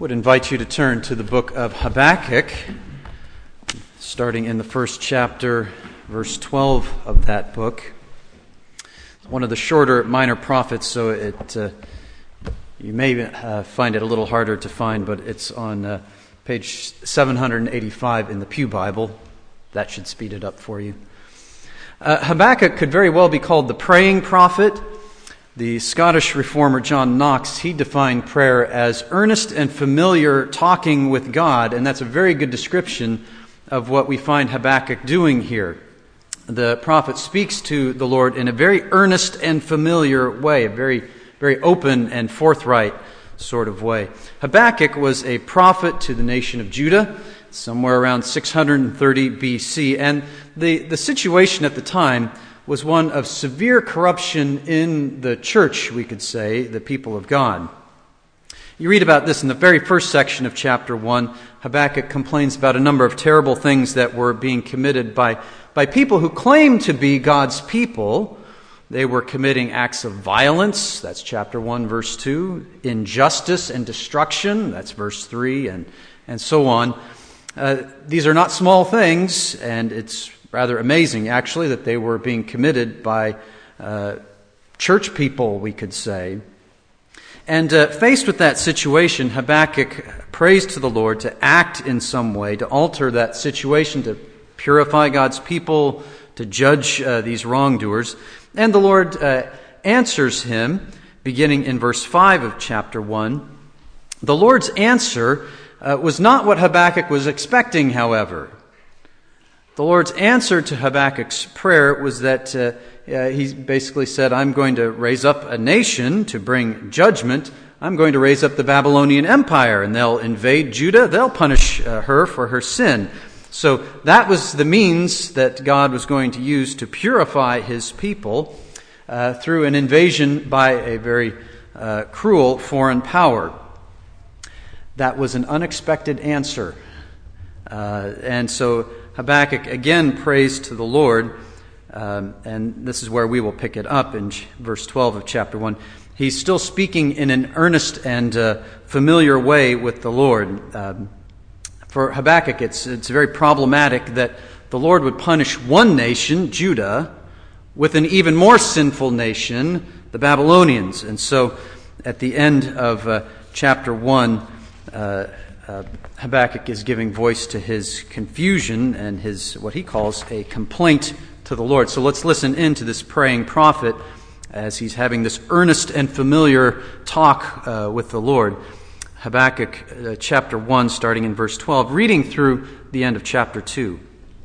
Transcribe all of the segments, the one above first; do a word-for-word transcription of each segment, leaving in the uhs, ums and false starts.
would invite you to turn to the book of Habakkuk, starting in the first chapter, verse twelve of that book. It's one of the shorter minor prophets, so it uh, you may uh, find it a little harder to find, but it's on uh, page seven eighty-five in the Pew Bible. That should speed it up for you. Uh, Habakkuk could very well be called the praying prophet. The Scottish reformer John Knox, he defined prayer as earnest and familiar talking with God, and that's a very good description of what we find Habakkuk doing here. The prophet speaks to the Lord in a very earnest and familiar way, a very, very open and forthright sort of way. Habakkuk was a prophet to the nation of Judah, somewhere around six hundred thirty B C, and the, the situation at the time was one of severe corruption in the church, we could say, the people of God. You read about this in the very first section of chapter one. Habakkuk complains about a number of terrible things that were being committed by, by people who claimed to be God's people. They were committing acts of violence, that's chapter one, verse two, injustice and destruction, that's verse three, and, and so on. Uh, these are not small things, and it's rather amazing, actually, that they were being committed by uh, church people, we could say. And uh, faced with that situation, Habakkuk prays to the Lord to act in some way, to alter that situation, to purify God's people, to judge uh, these wrongdoers. And the Lord uh, answers him, beginning in verse five of chapter one. The Lord's answer uh, was not what Habakkuk was expecting, however. The Lord's answer to Habakkuk's prayer was that uh, uh, he basically said, I'm going to raise up a nation to bring judgment. I'm going to raise up the Babylonian Empire, and they'll invade Judah. They'll punish uh, her for her sin. So that was the means that God was going to use to purify his people uh, through an invasion by a very uh, cruel foreign power. That was an unexpected answer. Uh, and so Habakkuk again prays to the Lord, um, and this is where we will pick it up in verse twelve of chapter one. He's still speaking in an earnest and uh, familiar way with the Lord. Um, for Habakkuk, it's, it's very problematic that the Lord would punish one nation, Judah, with an even more sinful nation, the Babylonians. And so at the end of uh, chapter one, uh, Uh, Habakkuk is giving voice to his confusion and his, what he calls, a complaint to the Lord. So let's listen in to this praying prophet as he's having this earnest and familiar talk uh, with the Lord. Habakkuk uh, chapter one, starting in verse twelve, reading through the end of chapter two.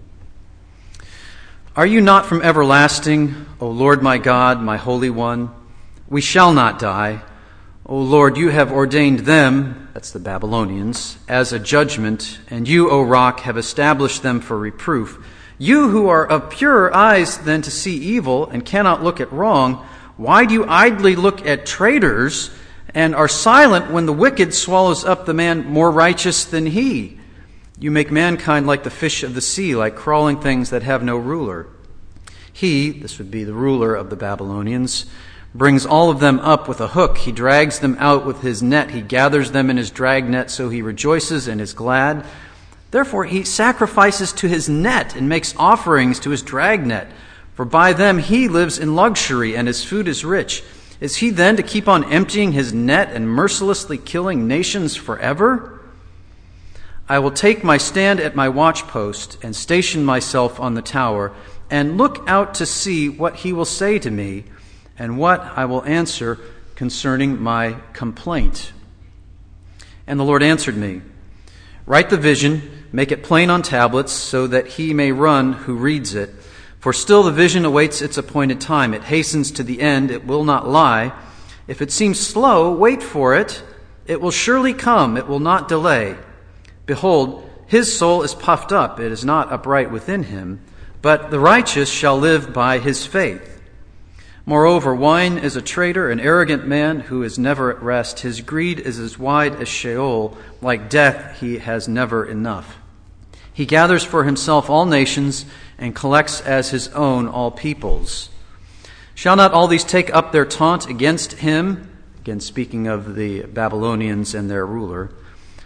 Are you not from everlasting, O Lord my God, my Holy One? We shall not die. O Lord, you have ordained them, that's the Babylonians, as a judgment, and you, O rock, have established them for reproof. You who are of purer eyes than to see evil and cannot look at wrong, why do you idly look at traitors and are silent when the wicked swallows up the man more righteous than he? You make mankind like the fish of the sea, like crawling things that have no ruler. He, this would be the ruler of the Babylonians, brings all of them up with a hook. He drags them out with his net. He gathers them in his drag net, so he rejoices and is glad. Therefore he sacrifices to his net and makes offerings to his drag net. For by them he lives in luxury, and his food is rich. Is he then to keep on emptying his net and mercilessly killing nations forever? I will take my stand at my watchpost and station myself on the tower and look out to see what he will say to me, and what I will answer concerning my complaint. And the Lord answered me, write the vision, make it plain on tablets, so that he may run who reads it. For still the vision awaits its appointed time. It hastens to the end, it will not lie. If it seems slow, wait for it. It will surely come, it will not delay. Behold, his soul is puffed up, it is not upright within him, but the righteous shall live by his faith. Moreover, wine is a traitor, an arrogant man who is never at rest. His greed is as wide as Sheol. Like death, he has never enough. He gathers for himself all nations and collects as his own all peoples. Shall not all these take up their taunt against him? Again, speaking of the Babylonians and their ruler.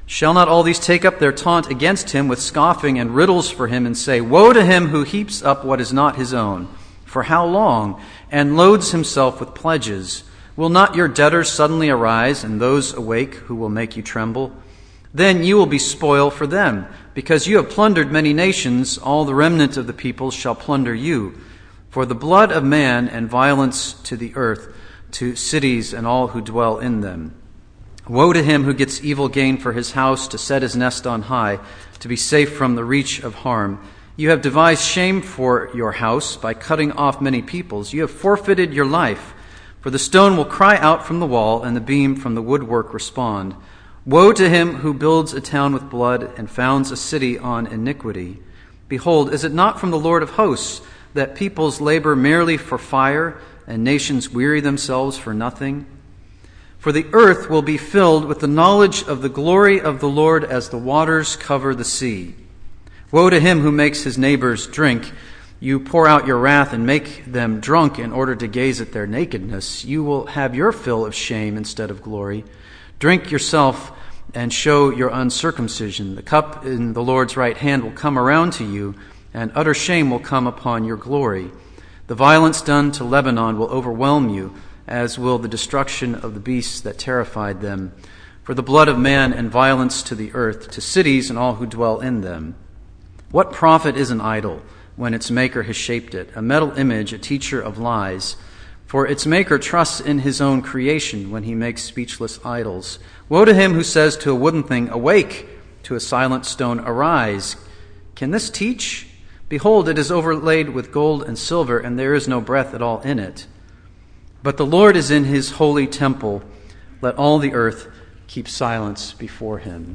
Shall not all these take up their taunt against him with scoffing and riddles for him, and say, Woe to him who heaps up what is not his own! For how long? And loads himself with pledges. Will not your debtors suddenly arise, and those awake who will make you tremble? Then you will be spoil for them, because you have plundered many nations. All the remnant of the peoples shall plunder you. For the blood of man and violence to the earth, to cities and all who dwell in them. Woe to him who gets evil gain for his house, to set his nest on high, to be safe from the reach of harm. You have devised shame for your house by cutting off many peoples. You have forfeited your life. For the stone will cry out from the wall, and the beam from the woodwork respond. Woe to him who builds a town with blood and founds a city on iniquity. Behold, is it not from the Lord of hosts that peoples labor merely for fire, and nations weary themselves for nothing? For the earth will be filled with the knowledge of the glory of the Lord as the waters cover the sea. Woe to him who makes his neighbors drink. You pour out your wrath and make them drunk in order to gaze at their nakedness. You will have your fill of shame instead of glory. Drink yourself and show your uncircumcision. The cup in the Lord's right hand will come around to you, and utter shame will come upon your glory. The violence done to Lebanon will overwhelm you, as will the destruction of the beasts that terrified them. For the blood of man and violence to the earth, to cities and all who dwell in them. What profit is an idol when its maker has shaped it, a metal image, a teacher of lies? For its maker trusts in his own creation when he makes speechless idols. Woe to him who says to a wooden thing, Awake! To a silent stone, Arise! Can this teach? Behold, it is overlaid with gold and silver, and there is no breath at all in it. But the Lord is in his holy temple. Let all the earth keep silence before him.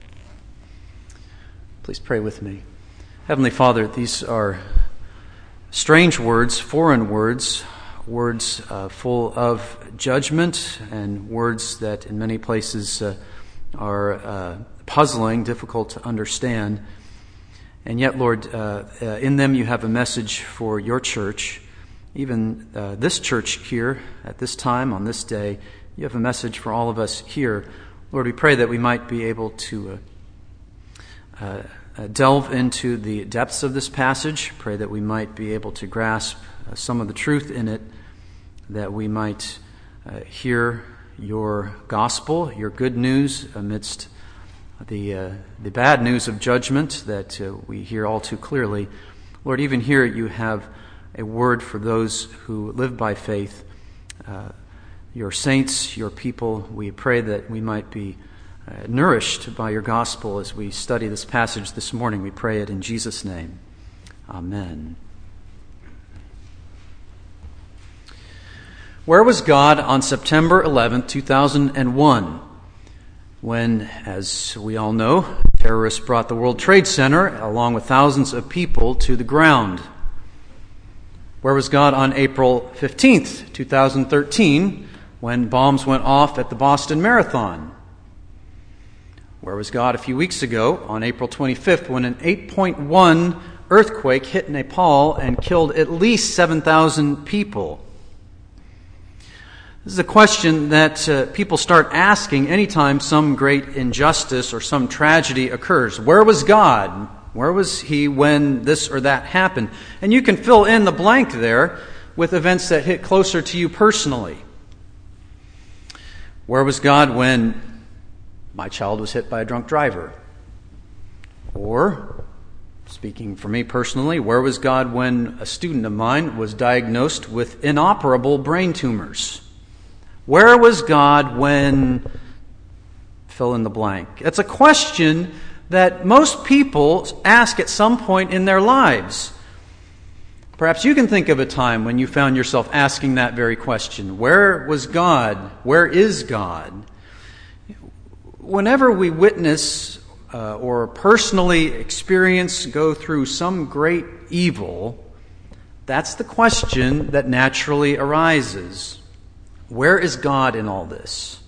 Please pray with me. Heavenly Father, these are strange words, foreign words, words uh, full of judgment, and words that in many places uh, are uh, puzzling, difficult to understand. And yet, Lord, uh, uh, in them you have a message for your church. Even uh, this church here, at this time, on this day, you have a message for all of us here. Lord, we pray that we might be able to uh, uh, uh, delve into the depths of this passage. Pray that we might be able to grasp uh, some of the truth in it, that we might uh, hear your gospel, your good news amidst the uh, the bad news of judgment that uh, we hear all too clearly. Lord, even here you have a word for those who live by faith, uh, your saints, your people. We pray that we might be uh, nourished by your gospel as we study this passage this morning. We pray it in Jesus' name. Amen. Where was God on September eleventh, two thousand one, when, as we all know, terrorists brought the World Trade Center, along with thousands of people, to the ground? Where was God on April fifteenth, two thousand thirteen, when bombs went off at the Boston Marathon? Where was God a few weeks ago, on April twenty-fifth, when an eight point one earthquake hit Nepal and killed at least seven thousand people? This is a question that uh, people start asking anytime some great injustice or some tragedy occurs. Where was God? Where was he when this or that happened? And you can fill in the blank there with events that hit closer to you personally. Where was God when my child was hit by a drunk driver? Or, speaking for me personally, where was God when a student of mine was diagnosed with inoperable brain tumors? Where was God when... fill in the blank. It's a question that most people ask at some point in their lives. Perhaps you can think of a time when you found yourself asking that very question. Where was God? Where is God? Whenever we witness uh, or personally experience, go through some great evil, that's the question that naturally arises. Where is God in all this?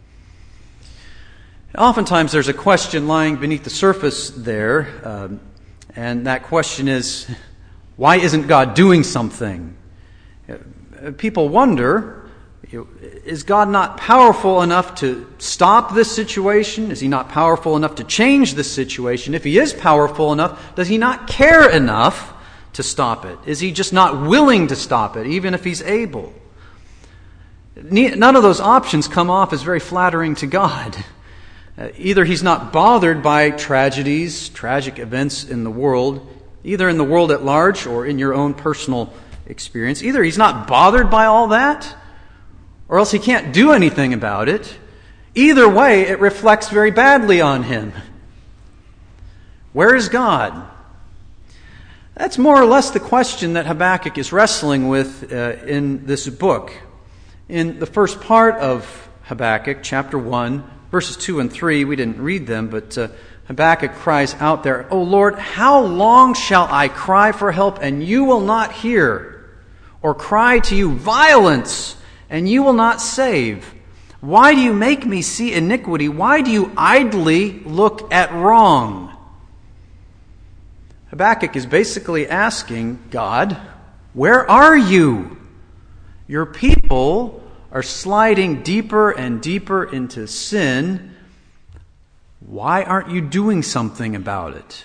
Oftentimes there's a question lying beneath the surface there, um, and that question is, why isn't God doing something? People wonder, Is God not powerful enough to stop this situation? Is he not powerful enough to change this situation? If he is powerful enough, does he not care enough to stop it? Is he just not willing to stop it, even if he's able? None of those options come off as very flattering to God. Uh, either he's not bothered by tragedies, tragic events in the world, either in the world at large or in your own personal experience. Either he's not bothered by all that, or else he can't do anything about it. Either way, it reflects very badly on him. Where is God? That's more or less the question that Habakkuk is wrestling with uh, in this book. In the first part of Habakkuk, chapter one, verses two and three, we didn't read them, but uh, Habakkuk cries out there, "O Lord, how long shall I cry for help, and you will not hear? Or cry to you violence, and you will not save? Why do you make me see iniquity? Why do you idly look at wrong?" Habakkuk is basically asking God, where are you? Your people are sliding deeper and deeper into sin. Why aren't you doing something about it?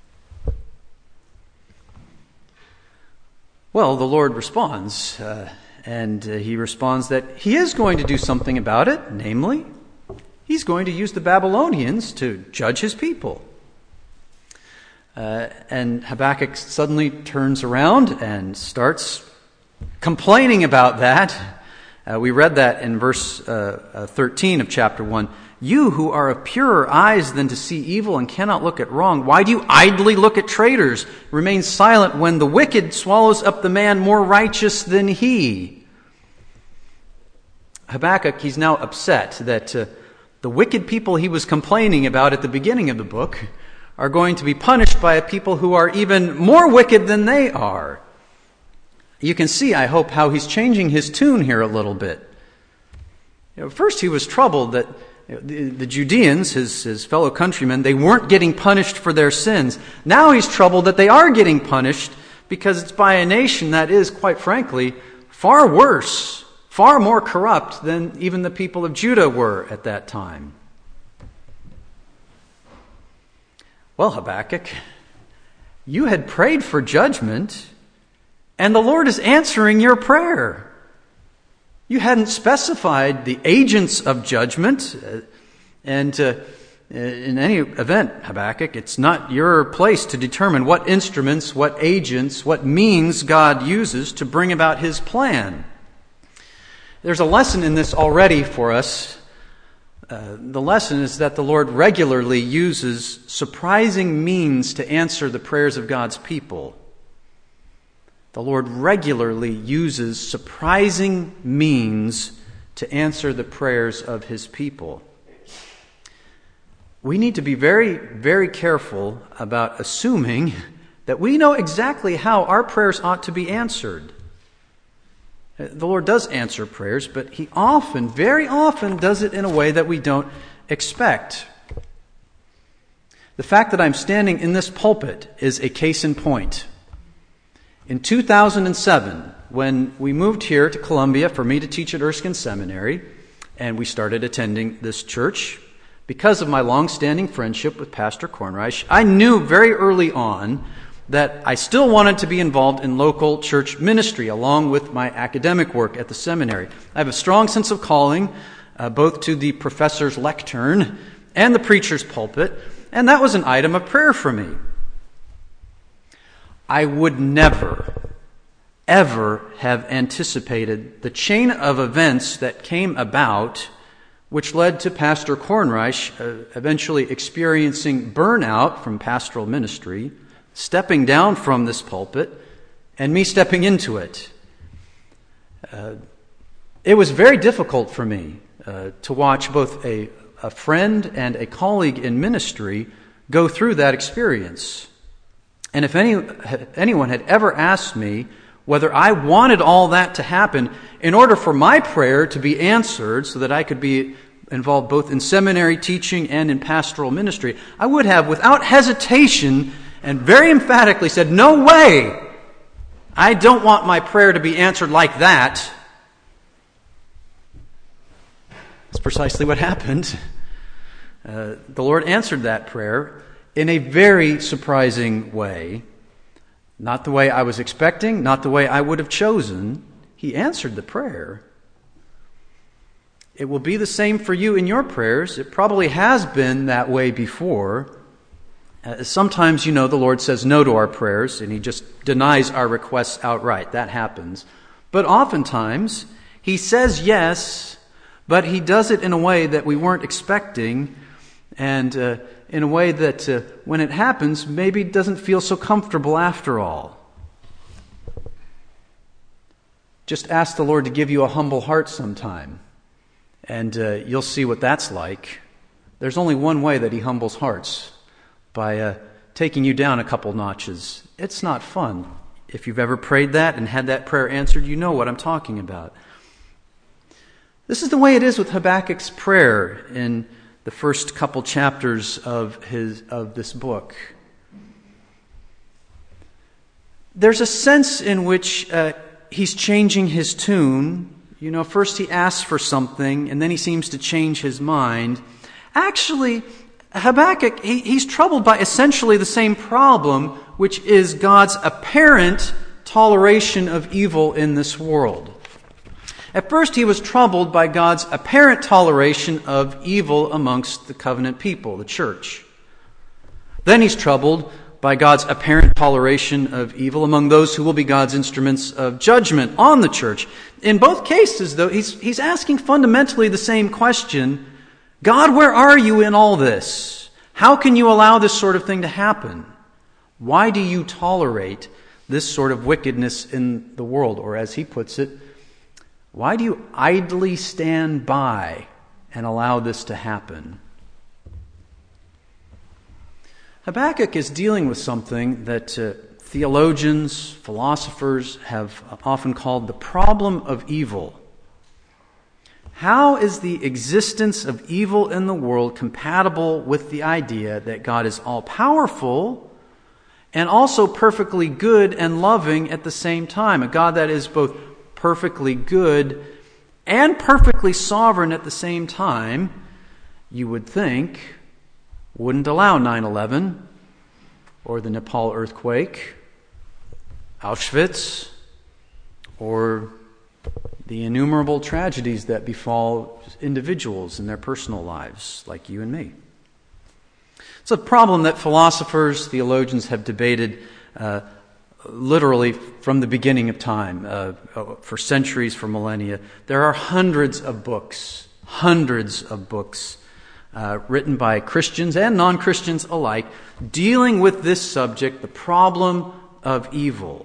Well, the Lord responds, uh, and uh, he responds that he is going to do something about it, namely, he's going to use the Babylonians to judge his people. Uh, and Habakkuk suddenly turns around and starts complaining about that. Uh, we read that in verse uh, uh, thirteen of chapter one. "You who are of purer eyes than to see evil and cannot look at wrong, why do you idly look at traitors? Remain silent when the wicked swallows up the man more righteous than he." Habakkuk, he's now upset that uh, the wicked people he was complaining about at the beginning of the book are going to be punished by a people who are even more wicked than they are. You can see, I hope, how he's changing his tune here a little bit. You know, first he was troubled that the, the Judeans, his, his fellow countrymen, they weren't getting punished for their sins. Now he's troubled that they are getting punished because it's by a nation that is, quite frankly, far worse, far more corrupt than even the people of Judah were at that time. Well, Habakkuk, you had prayed for judgment, and the Lord is answering your prayer. You hadn't specified the agents of judgment, uh, and uh, in any event, Habakkuk, it's not your place to determine what instruments, what agents, what means God uses to bring about his plan. There's a lesson in this already for us. Uh, the lesson is that the Lord regularly uses surprising means to answer the prayers of God's people. The Lord regularly uses surprising means to answer the prayers of his people. We need to be very, very careful about assuming that we know exactly how our prayers ought to be answered. The Lord does answer prayers, but he often, very often, does it in a way that we don't expect. The fact that I'm standing in this pulpit is a case in point. In two thousand seven, when we moved here to Columbia for me to teach at Erskine Seminary, and we started attending this church, because of my long-standing friendship with Pastor Kornreich, I knew very early on that I still wanted to be involved in local church ministry along with my academic work at the seminary. I have a strong sense of calling, uh, both to the professor's lectern and the preacher's pulpit, and that was an item of prayer for me. I would never, ever have anticipated the chain of events that came about which led to Pastor Kornreich uh, eventually experiencing burnout from pastoral ministry, stepping down from this pulpit, and me stepping into it. Uh, it was very difficult for me uh, to watch both a, a friend and a colleague in ministry go through that experience. And if any anyone had ever asked me whether I wanted all that to happen in order for my prayer to be answered so that I could be involved both in seminary teaching and in pastoral ministry, I would have, without hesitation and very emphatically, said, "No way! I don't want my prayer to be answered like that." precisely what happened. Uh, the Lord answered that prayer in a very surprising way. Not the way I was expecting, not the way I would have chosen. He answered the prayer. It will be the same for you in your prayers. It probably has been that way before. Uh, sometimes, you know, the Lord says no to our prayers and He just denies our requests outright. That happens. But oftentimes, He says yes, but He does it in a way that we weren't expecting, and uh, in a way that uh, when it happens, maybe doesn't feel so comfortable after all. Just ask the Lord to give you a humble heart sometime, and uh, you'll see what that's like. There's only one way that He humbles hearts, by uh, taking you down a couple notches. It's not fun. If you've ever prayed that and had that prayer answered, you know what I'm talking about. This is the way it is with Habakkuk's prayer in the first couple chapters of his of this book. There's a sense in which uh, he's changing his tune. You know, first he asks for something, and then he seems to change his mind. Actually, Habakkuk, he, he's troubled by essentially the same problem, which is God's apparent toleration of evil in this world. At first, he was troubled by God's apparent toleration of evil amongst the covenant people, the church. Then he's troubled by God's apparent toleration of evil among those who will be God's instruments of judgment on the church. In both cases, though, he's, he's asking fundamentally the same question: God, where are you in all this? How can you allow this sort of thing to happen? Why do you tolerate this sort of wickedness in the world? Or as he puts it, why do you idly stand by and allow this to happen? Habakkuk is dealing with something that uh, theologians, philosophers have often called the problem of evil. How is the existence of evil in the world compatible with the idea that God is all-powerful and also perfectly good and loving at the same time? A God that is both perfectly good and perfectly sovereign at the same time, you would think, wouldn't allow nine eleven or the Nepal earthquake, Auschwitz, or the innumerable tragedies that befall individuals in their personal lives, like you and me. It's a problem that philosophers, theologians have debated uh, literally from the beginning of time, uh, for centuries, for millennia. There are hundreds of books, hundreds of books uh, written by Christians and non-Christians alike, dealing with this subject, the problem of evil.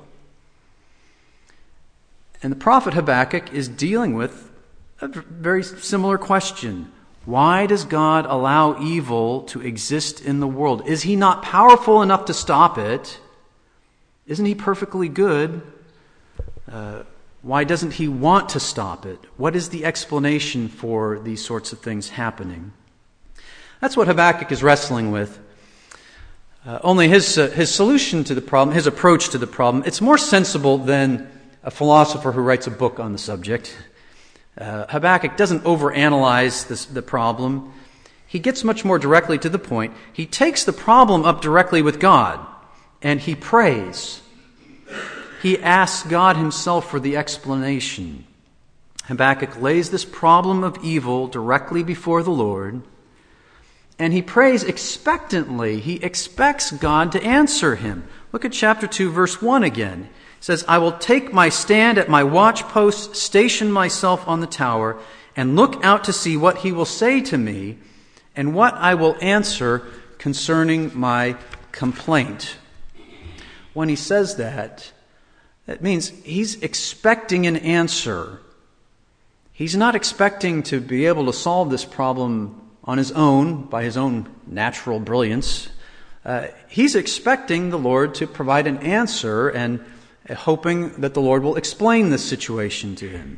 And the prophet Habakkuk is dealing with a very similar question. Why does God allow evil to exist in the world? Is He not powerful enough to stop it? Isn't He perfectly good? Uh, why doesn't He want to stop it? What is the explanation for these sorts of things happening? That's what Habakkuk is wrestling with. Uh, only his uh, his solution to the problem, his approach to the problem, it's more sensible than a philosopher who writes a book on the subject. Uh, Habakkuk doesn't overanalyze this, the problem. He gets much more directly to the point. He takes the problem up directly with God, and he prays. He asks God Himself for the explanation. Habakkuk lays this problem of evil directly before the Lord, and he prays expectantly. He expects God to answer him. Look at chapter two, verse one again. It says, I will take my stand at my watchpost, station myself on the tower, and look out to see what He will say to me, and what I will answer concerning my complaint. When he says that, that means he's expecting an answer. He's not expecting to be able to solve this problem on his own, by his own natural brilliance. Uh, he's expecting the Lord to provide an answer and hoping that the Lord will explain this situation to him.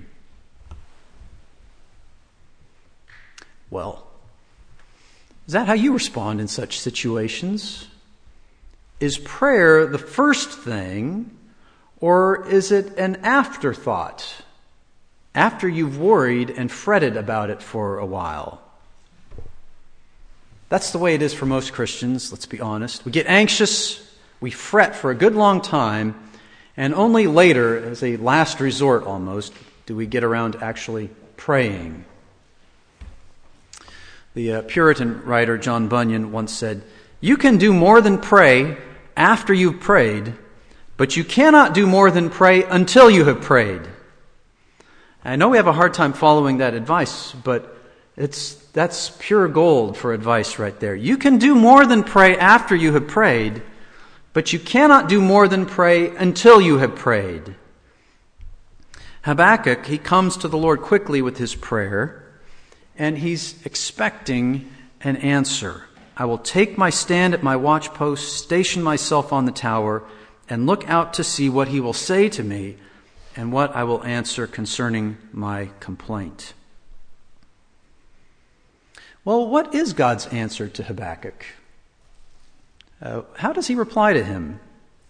Well, is that how you respond in such situations? Is prayer the first thing, or is it an afterthought? after you've worried and fretted about it for a while. That's the way it is for most Christians, let's be honest. We get anxious, we fret for a good long time, and only later, as a last resort almost, do we get around to actually praying. The uh, Puritan writer John Bunyan once said, "You can do more than pray after you've prayed, but you cannot do more than pray until you have prayed." I know we have a hard time following that advice, but it's that's pure gold for advice right there. You can do more than pray after you have prayed, but you cannot do more than pray until you have prayed. Habakkuk, he comes to the Lord quickly with his prayer, and he's expecting an answer. "I will take my stand at my watchpost, station myself on the tower, and look out to see what he will say to me and what I will answer concerning my complaint." Well, what is God's answer to Habakkuk? Uh, how does he reply to him?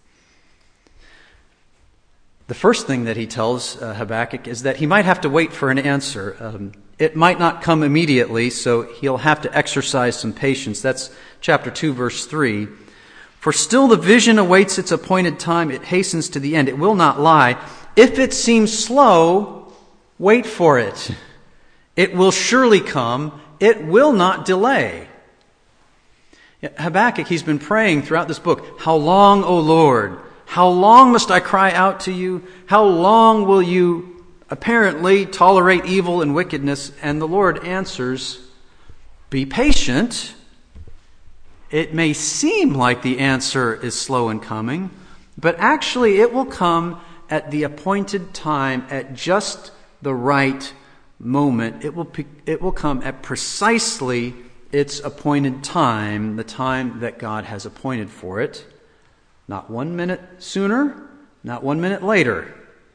The first thing that he tells uh, Habakkuk is that he might have to wait for an answer. Um, it might not come immediately, so he'll have to exercise some patience. That's chapter two, verse three. "For still the vision awaits its appointed time. It hastens to the end. It will not lie. If it seems slow, wait for it. It will surely come. It will not delay." Habakkuk, he's been praying throughout this book, "How long, O Lord? How long must I cry out to you? How long will you apparently tolerate evil and wickedness?" And the Lord answers, "Be patient." It may seem like the answer is slow in coming, but actually it will come at the appointed time, at just the right moment. It will, it will come at precisely its appointed time, the time that God has appointed for it. Not one minute sooner, not one minute later.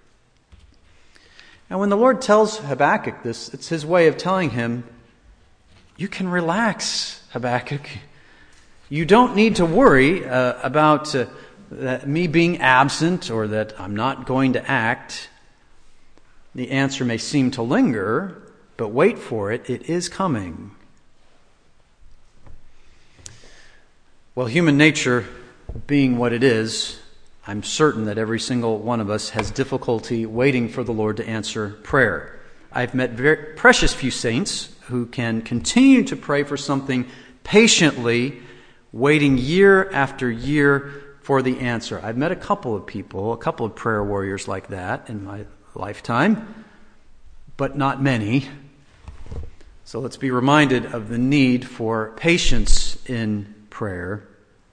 And when the Lord tells Habakkuk this, it's his way of telling him, you can relax, Habakkuk. You don't need to worry uh, about uh, that me being absent or that I'm not going to act. The answer may seem to linger, but wait for it. It is coming. Well, human nature being what it is, I'm certain that every single one of us has difficulty waiting for the Lord to answer prayer. I've met very precious few saints who can continue to pray for something patiently, waiting year after year for the answer. I've met a couple of people, a couple of prayer warriors like that in my lifetime, but not many. So let's be reminded of the need for patience in prayer.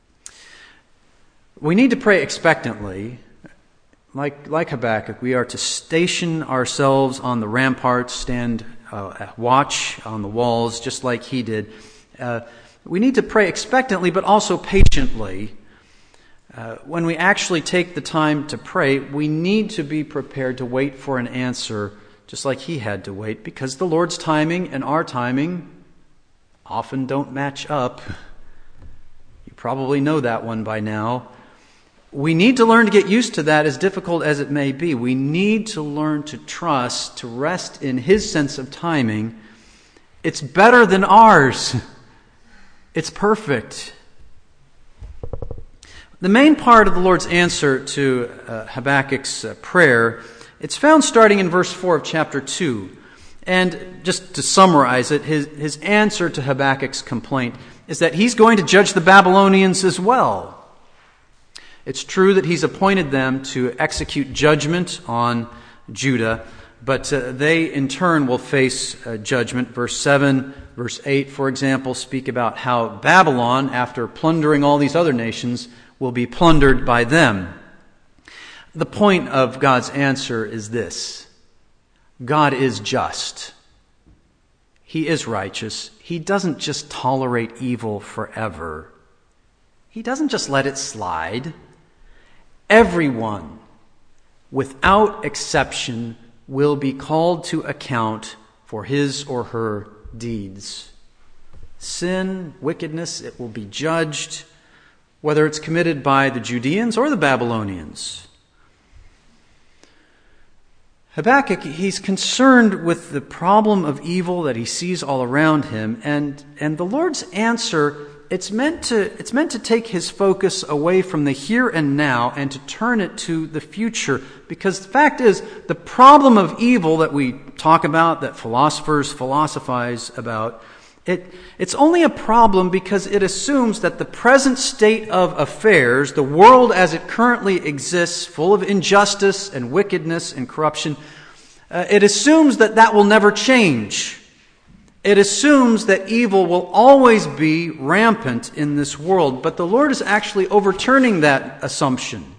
We need to pray expectantly. Like, like Habakkuk, we are to station ourselves on the ramparts, stand uh, watch on the walls, just like he did. Uh, we need to pray expectantly, but also patiently. Uh, when we actually take the time to pray, we need to be prepared to wait for an answer, just like he had to wait, because the Lord's timing and our timing often don't match up. You probably know that one by now. We need to learn to get used to that, as difficult as it may be. We need to learn to trust, to rest in his sense of timing. It's better than ours. It's perfect. The main part of the Lord's answer to uh, Habakkuk's uh, prayer, it's found starting in verse four of chapter two. And just to summarize it, his, his answer to Habakkuk's complaint is that he's going to judge the Babylonians as well. It's true that he's appointed them to execute judgment on Judah, but uh, they in turn will face uh, judgment. Verse seven, verse eight, for example, speak about how Babylon, after plundering all these other nations, will be plundered by them. The point of God's answer is this: God is just. He is righteous. He doesn't just tolerate evil forever. He doesn't just let it slide. Everyone, without exception, will be called to account for his or her deeds. Sin, wickedness, it will be judged, whether it's committed by the Judeans or the Babylonians. Habakkuk, he's concerned with the problem of evil that he sees all around him, and, and the Lord's answer, it's meant to, it's meant to take his focus away from the here and now and to turn it to the future. Because the fact is, the problem of evil that we talk about, that philosophers philosophize about, it, it's only a problem because it assumes that the present state of affairs, the world as it currently exists, full of injustice and wickedness and corruption, uh, it assumes that that will never change. It assumes that evil will always be rampant in this world. But the Lord is actually overturning that assumption.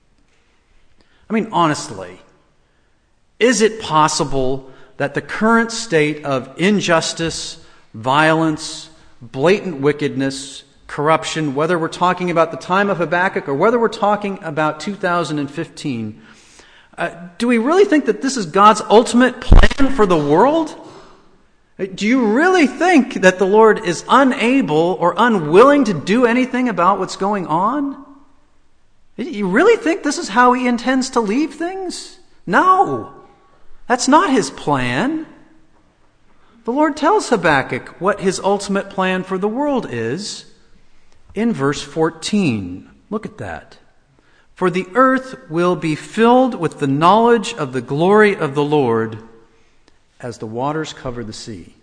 I mean, honestly, is it possible that the current state of injustice, violence, blatant wickedness, corruption, whether we're talking about the time of Habakkuk or whether we're talking about two thousand fifteen, uh, do we really think that this is God's ultimate plan for the world? Do you really think that the Lord is unable or unwilling to do anything about what's going on? You really think this is how he intends to leave things? No, that's not his plan. The Lord tells Habakkuk what his ultimate plan for the world is in verse fourteen. Look at that. For the earth will be filled with the knowledge of the glory of the Lord as the waters cover the sea.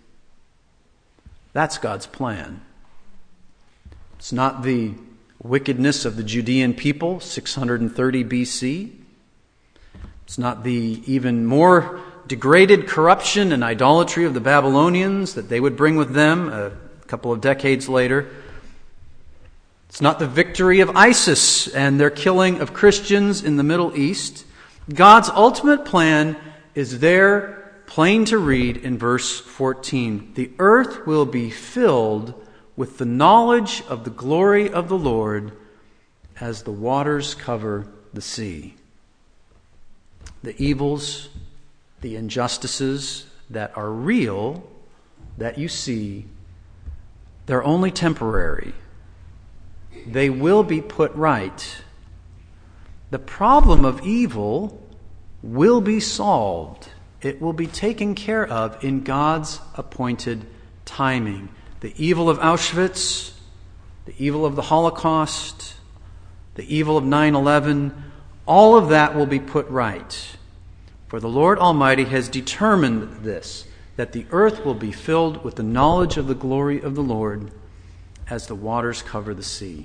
That's God's plan. It's not the wickedness of the Judean people, six hundred thirty B C. It's not the even more degraded corruption and idolatry of the Babylonians that they would bring with them a couple of decades later. It's not the victory of ISIS and their killing of Christians in the Middle East. God's ultimate plan is there, plain to read in verse fourteen. The earth will be filled with the knowledge of the glory of the Lord as the waters cover the sea. The evils, the injustices that are real, that you see, they're only temporary. They will be put right. The problem of evil will be solved. It will be taken care of in God's appointed timing. The evil of Auschwitz, the evil of the Holocaust, the evil of nine eleven, all of that will be put right. For the Lord Almighty has determined this, that the earth will be filled with the knowledge of the glory of the Lord as the waters cover the sea.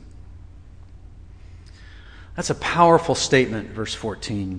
That's a powerful statement, verse fourteen.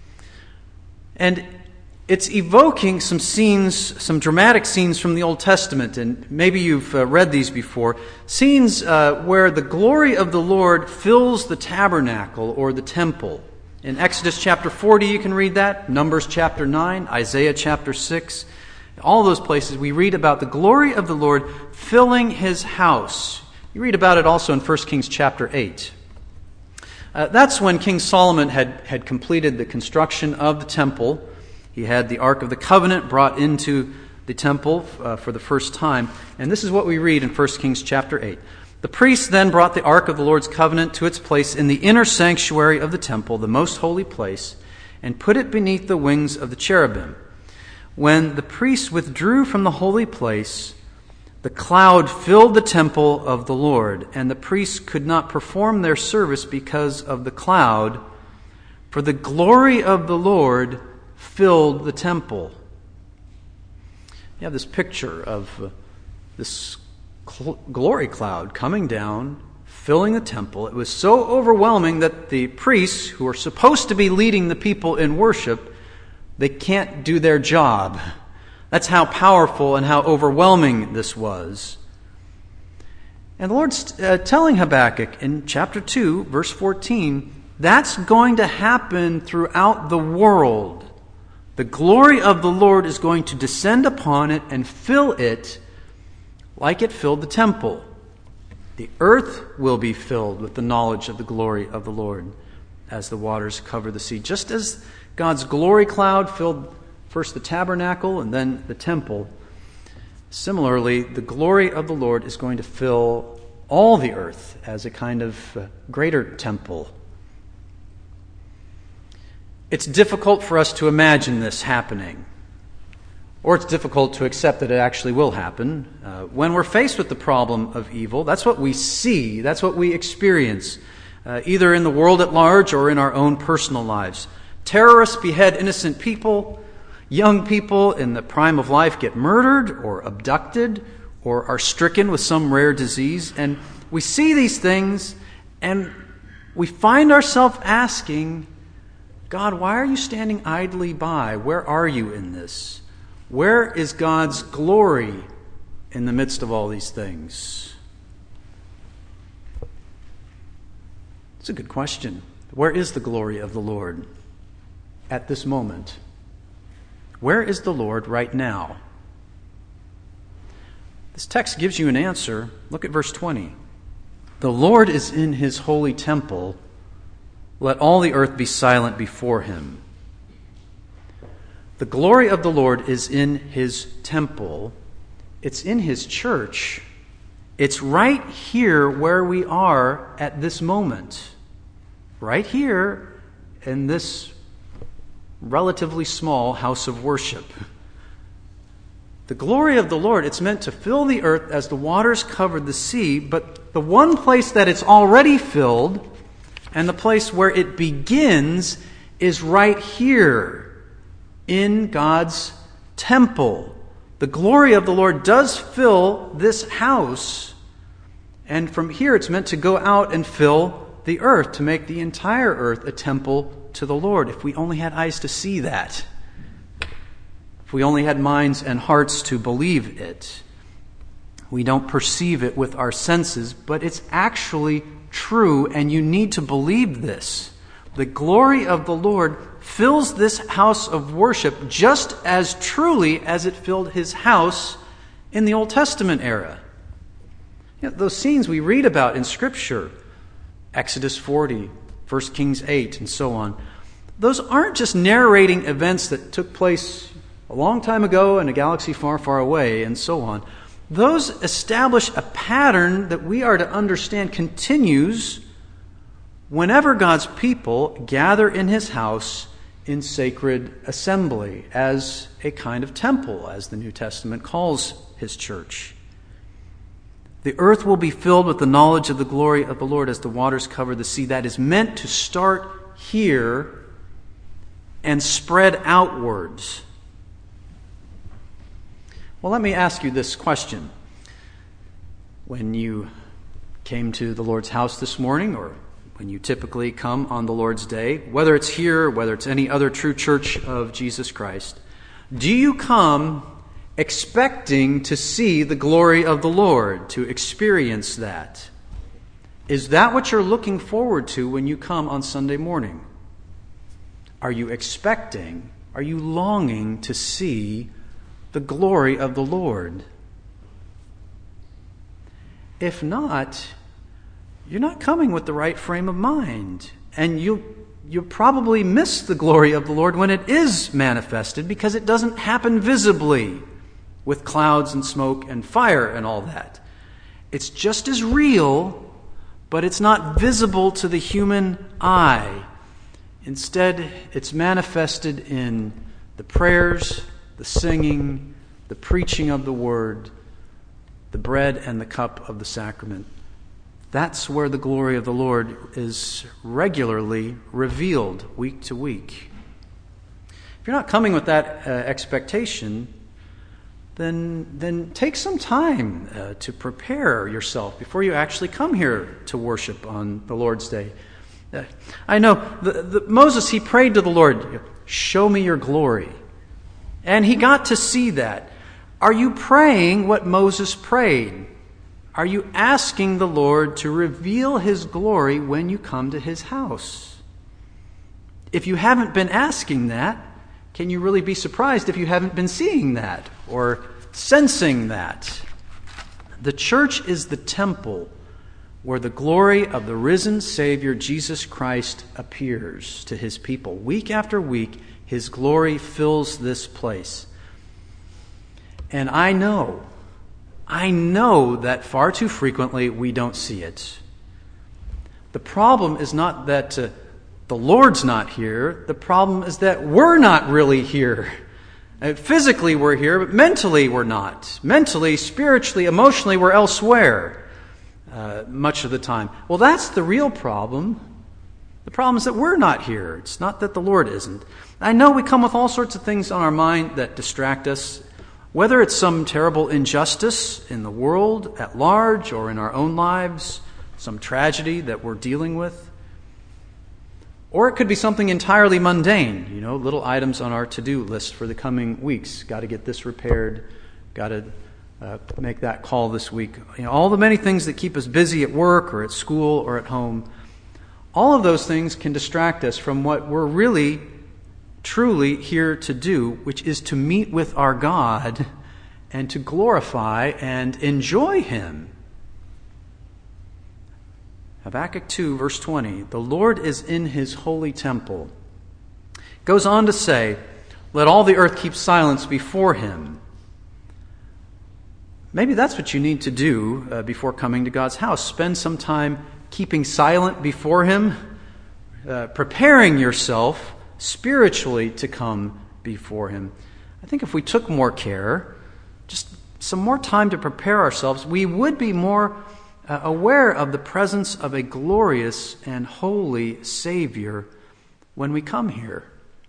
And it's evoking some scenes, some dramatic scenes from the Old Testament, and maybe you've uh, read these before. Scenes uh, where the glory of the Lord fills the tabernacle or the temple. In Exodus chapter forty, you can read that. Numbers chapter nine, Isaiah chapter six. All those places we read about the glory of the Lord filling his house. You read about it also in First Kings chapter eight. Uh, that's when King Solomon had, had completed the construction of the temple. He had the Ark of the Covenant brought into the temple uh, for the first time. And this is what we read in First Kings chapter eight. The priests then brought the Ark of the Lord's Covenant to its place in the inner sanctuary of the temple, the most holy place, and put it beneath the wings of the cherubim. When the priests withdrew from the holy place, the cloud filled the temple of the Lord, and the priests could not perform their service because of the cloud, for the glory of the Lord filled the temple. You have this picture of uh, this cl- glory cloud coming down, filling the temple. It was so overwhelming that the priests, who are supposed to be leading the people in worship, they can't do their job. That's how powerful and how overwhelming this was. And the Lord's uh, telling Habakkuk in chapter two, verse fourteen, that's going to happen throughout the world. The glory of the Lord is going to descend upon it and fill it like it filled the temple. The earth will be filled with the knowledge of the glory of the Lord as the waters cover the sea. Just as God's glory cloud filled first the tabernacle and then the temple, similarly, the glory of the Lord is going to fill all the earth as a kind of uh, greater temple. It's difficult for us to imagine this happening, or it's difficult to accept that it actually will happen. Uh, when we're faced with the problem of evil, that's what we see, that's what we experience, uh, either in the world at large or in our own personal lives. Terrorists behead innocent people. Young people in the prime of life get murdered or abducted or are stricken with some rare disease. And we see these things and we find ourselves asking, God, why are you standing idly by? Where are you in this? Where is God's glory in the midst of all these things? It's a good question. Where is the glory of the Lord at this moment? Where is the Lord right now? This text gives you an answer. Look at verse twenty. The Lord is in his holy temple. Let all the earth be silent before him. The glory of the Lord is in his temple. It's in his church. It's right here where we are at this moment. Right here in this relatively small house of worship. The glory of the Lord, it's meant to fill the earth as the waters covered the sea, but the one place that it's already filled and the place where it begins is right here in God's temple. The glory of the Lord does fill this house, and from here it's meant to go out and fill the earth, to make the entire earth a temple to the Lord. If we only had eyes to see that. If we only had minds and hearts to believe it. We don't perceive it with our senses, but it's actually true, and you need to believe this. The glory of the Lord fills this house of worship just as truly as it filled his house in the Old Testament era. You know, those scenes we read about in Scripture, Exodus forty, First Kings eight, and so on, those aren't just narrating events that took place a long time ago in a galaxy far, far away, and so on. Those establish a pattern that we are to understand continues whenever God's people gather in his house in sacred assembly as a kind of temple, as the New Testament calls his church. The earth will be filled with the knowledge of the glory of the Lord as the waters cover the sea. That is meant to start here and spread outwards. Well, let me ask you this question. When you came to the Lord's house this morning, or when you typically come on the Lord's day, whether it's here, whether it's any other true church of Jesus Christ, do you come expecting to see the glory of the Lord, to experience that? Is that what you're looking forward to when you come on Sunday morning? Are you expecting, are you longing to see the glory of the Lord? If not, you're not coming with the right frame of mind. And you you probably miss the glory of the Lord when it is manifested, because it doesn't happen visibly with clouds and smoke and fire and all that. It's just as real, but it's not visible to the human eye. Instead, it's manifested in the prayers, the singing, the preaching of the word, the bread and the cup of the sacrament. That's where the glory of the Lord is regularly revealed week to week. If you're not coming with that uh, expectation, then then take some time uh, to prepare yourself before you actually come here to worship on the Lord's Day. Uh, I know the, the, Moses, he prayed to the Lord, show me your glory. And he got to see that. Are you praying what Moses prayed? Are you asking the Lord to reveal his glory when you come to his house? If you haven't been asking that, can you really be surprised if you haven't been seeing that or sensing that? The church is the temple where the glory of the risen Savior Jesus Christ appears to his people. Week after week, his glory fills this place. And I know, I know that far too frequently we don't see it. The problem is not that uh, the Lord's not here. The problem is that we're not really here. Uh, physically we're here, but mentally we're not. Mentally, spiritually, emotionally, we're elsewhere uh, much of the time. Well, that's the real problem. The problem is that we're not here. It's not that the Lord isn't. I know we come with all sorts of things on our mind that distract us, whether it's some terrible injustice in the world at large or in our own lives, some tragedy that we're dealing with. Or it could be something entirely mundane, you know, little items on our to-do list for the coming weeks. Got to get this repaired, got to uh, make that call this week. You know, all the many things that keep us busy at work or at school or at home, all of those things can distract us from what we're really, truly here to do, which is to meet with our God and to glorify and enjoy Him. Habakkuk two, verse twenty, the Lord is in His holy temple. Goes on to say, let all the earth keep silence before Him. Maybe that's what you need to do uh, before coming to God's house. Spend some time keeping silent before Him, uh, preparing yourself spiritually to come before Him. I think if we took more care, just some more time to prepare ourselves, we would be more Uh, aware of the presence of a glorious and holy Savior when we come here.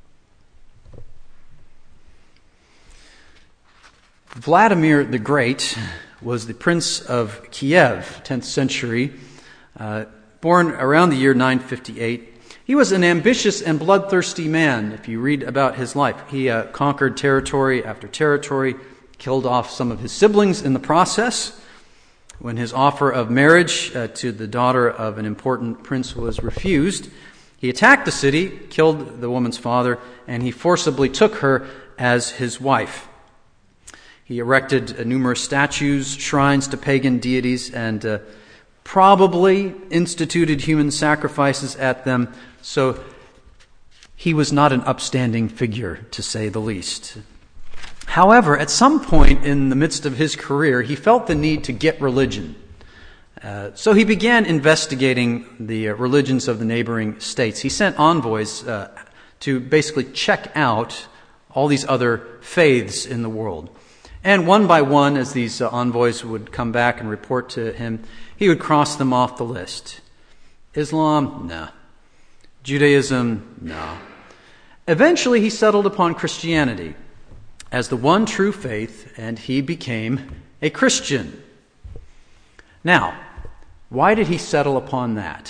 Vladimir the Great was the Prince of Kiev, tenth century, uh, born around the year nine fifty-eight. He was an ambitious and bloodthirsty man, if you read about his life. He uh, conquered territory after territory, killed off some of his siblings in the process. When his offer of marriage uh, to the daughter of an important prince was refused, he attacked the city, killed the woman's father, and he forcibly took her as his wife. He erected uh, numerous statues, shrines to pagan deities, and uh, probably instituted human sacrifices at them, so he was not an upstanding figure, to say the least. However, at some point in the midst of his career, he felt the need to get religion. Uh, so he began investigating the uh, religions of the neighboring states. He sent envoys uh, to basically check out all these other faiths in the world. And one by one, as these uh, envoys would come back and report to him, he would cross them off the list. Islam? No. Judaism? No. Eventually, he settled upon Christianity as the one true faith, and he became a Christian. Now, why did he settle upon that?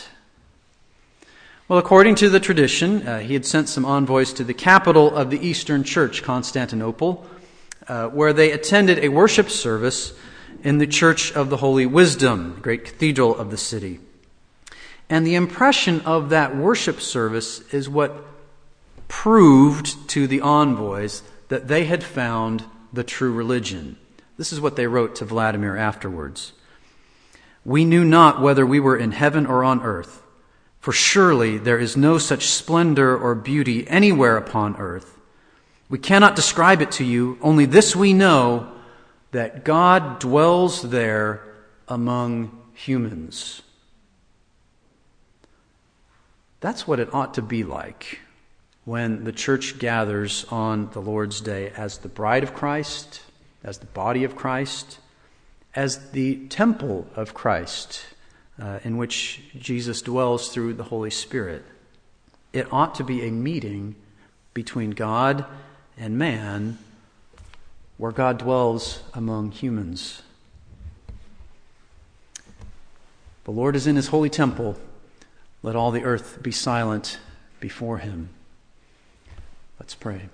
Well, according to the tradition, uh, he had sent some envoys to the capital of the Eastern Church, Constantinople, uh, where they attended a worship service in the Church of the Holy Wisdom, the great cathedral of the city. And the impression of that worship service is what proved to the envoys that they had found the true religion. This is what they wrote to Vladimir afterwards. We knew not whether we were in heaven or on earth, for surely there is no such splendor or beauty anywhere upon earth. We cannot describe it to you, only this we know, that God dwells there among humans. That's what it ought to be like when the church gathers on the Lord's Day as the bride of Christ, as the body of Christ, as the temple of Christ, uh, in which Jesus dwells through the Holy Spirit. It ought to be a meeting between God and man, where God dwells among humans. The Lord is in His holy temple. Let all the earth be silent before Him. Let's pray.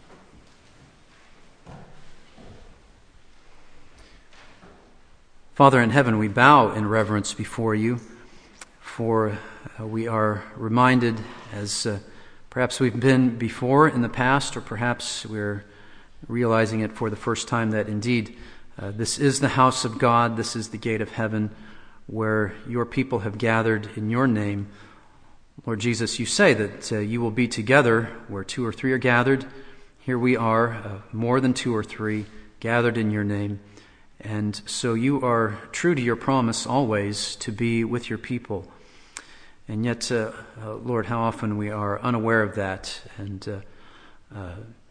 Father in heaven, we bow in reverence before You, for uh, we are reminded, as uh, perhaps we've been before in the past, or perhaps we're realizing it for the first time, that indeed uh, this is the house of God, this is the gate of heaven, where Your people have gathered in Your name. Lord Jesus, You say that uh, You will be together where two or three are gathered. Here we are, uh, more than two or three, gathered in Your name. And so You are true to Your promise always to be with Your people. And yet, uh, uh, Lord, how often we are unaware of that and uh, uh,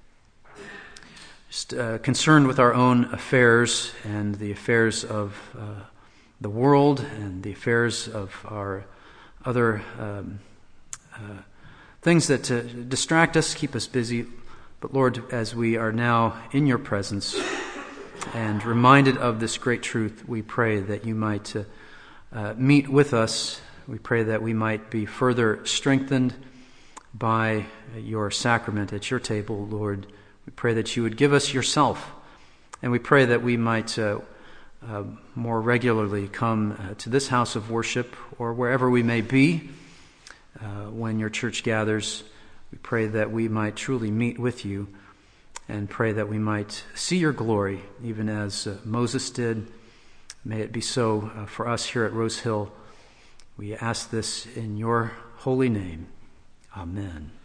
just uh, concerned with our own affairs and the affairs of uh, the world and the affairs of our other um, uh, things that uh, distract us, keep us busy. But Lord, as we are now in your presence and reminded of this great truth, we pray that you might uh, uh, meet with us. We pray that we might be further strengthened by your sacrament at your table, Lord. We pray that you would give us yourself, and we pray that we might uh, uh, more regularly come uh, to this house of worship or wherever we may be uh, when your church gathers. We pray that we might truly meet with you and pray that we might see your glory, even as uh, Moses did. May it be so uh, for us here at Rose Hill. We ask this in your holy name. Amen.